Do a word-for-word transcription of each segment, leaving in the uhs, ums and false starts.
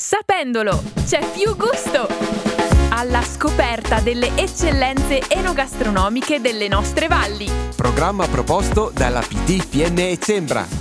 Sapendolo, c'è più gusto! Alla scoperta delle eccellenze enogastronomiche delle nostre valli. Programma proposto dalla P D Fiemme e Cembra.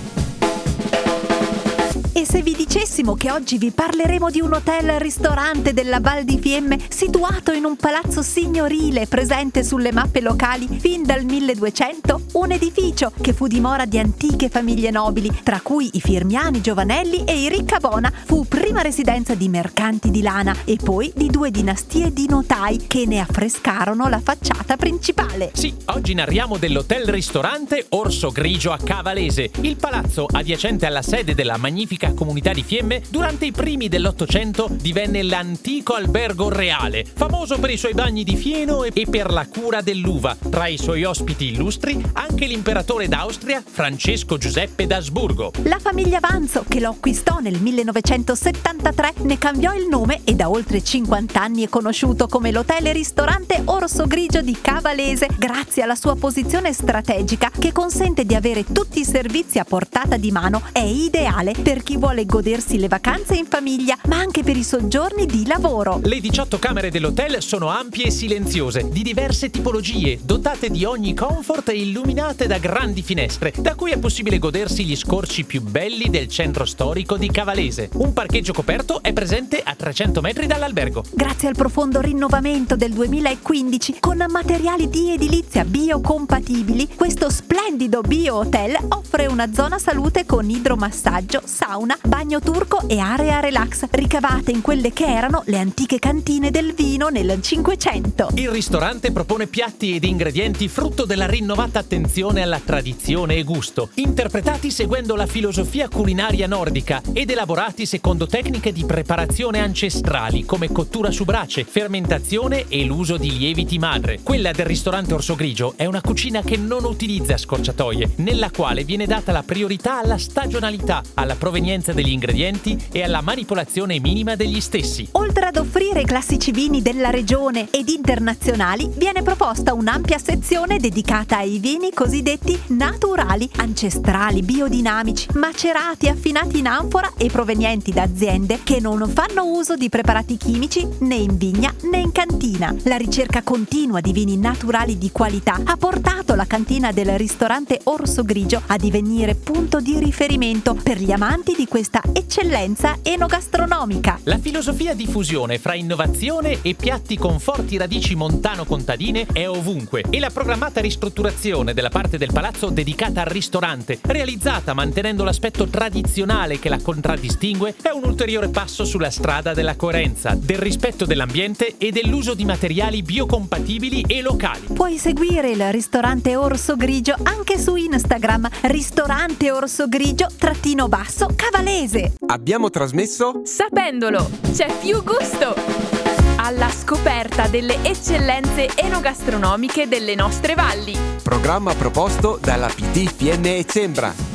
E se vi dicessimo che oggi vi parleremo di un hotel-ristorante della Val di Fiemme situato in un palazzo signorile presente sulle mappe locali fin dal milleduecento? Un edificio che fu dimora di antiche famiglie nobili, tra cui i Firmiani Giovanelli e i Riccabona, fu prima residenza di mercanti di lana e poi di due dinastie di notai che ne affrescarono la facciata principale. Sì, oggi narriamo dell'hotel-ristorante Orso Grigio a Cavalese, il palazzo adiacente alla sede della magnifica comunità di Fiemme. Durante i primi dell'Ottocento divenne l'antico albergo reale, famoso per i suoi bagni di fieno e per la cura dell'uva. Tra i suoi ospiti illustri anche l'imperatore d'Austria Francesco Giuseppe d'Asburgo. La famiglia Vanzo, che lo acquistò nel millenovecentosettantatré, ne cambiò il nome e da oltre cinquanta anni è conosciuto come l'hotel e ristorante Orso Grigio di Cavalese, grazie alla sua posizione strategica che consente di avere tutti i servizi a portata di mano. È ideale per chi vuole godersi le vacanze in famiglia, ma anche per i soggiorni di lavoro. Le diciotto camere dell'hotel sono ampie e silenziose, di diverse tipologie, dotate di ogni comfort e illuminate da grandi finestre, da cui è possibile godersi gli scorci più belli del centro storico di Cavalese. Un parcheggio coperto è presente a trecento metri dall'albergo. Grazie al profondo rinnovamento del duemilaquindici, con materiali di edilizia biocompatibili, questo splendido bio-hotel offre una zona salute con idromassaggio, sauna, bagno turco e area relax, ricavate in quelle che erano le antiche cantine del vino nel Cinquecento. Il ristorante propone piatti ed ingredienti frutto della rinnovata attenzione alla tradizione e gusto, interpretati seguendo la filosofia culinaria nordica ed elaborati secondo tecniche di preparazione ancestrali come cottura su brace, fermentazione e l'uso di lieviti madre. Quella del ristorante Orso Grigio è una cucina che non utilizza scorciatoie, nella quale viene data la priorità alla stagionalità, alla provenienza degli ingredienti e alla manipolazione minima degli stessi. Oltre ad offrire i classici vini della regione ed internazionali, viene proposta un'ampia sezione dedicata ai vini cosiddetti naturali, ancestrali, biodinamici, macerati, affinati in anfora e provenienti da aziende che non fanno uso di preparati chimici né in vigna né in cantina. La ricerca continua di vini naturali di qualità ha portato la cantina del ristorante Orso Grigio a divenire punto di riferimento per gli amanti di questa eccellenza enogastronomica. La filosofia di fusione fra innovazione e piatti con forti radici montano-contadine è ovunque, e la programmata ristrutturazione della parte del palazzo dedicata al ristorante, realizzata mantenendo l'aspetto tradizionale che la contraddistingue, è un ulteriore passo sulla strada della coerenza, del rispetto dell'ambiente e dell'uso di materiali biocompatibili e locali. Puoi seguire il ristorante Orso Grigio anche su Instagram, ristorante Orso Grigio trattino basso Cavalese. Abbiamo trasmesso Sapendolo, c'è più gusto! Alla scoperta delle eccellenze enogastronomiche delle nostre valli. Programma proposto dalla P D Fiemme e Cembra.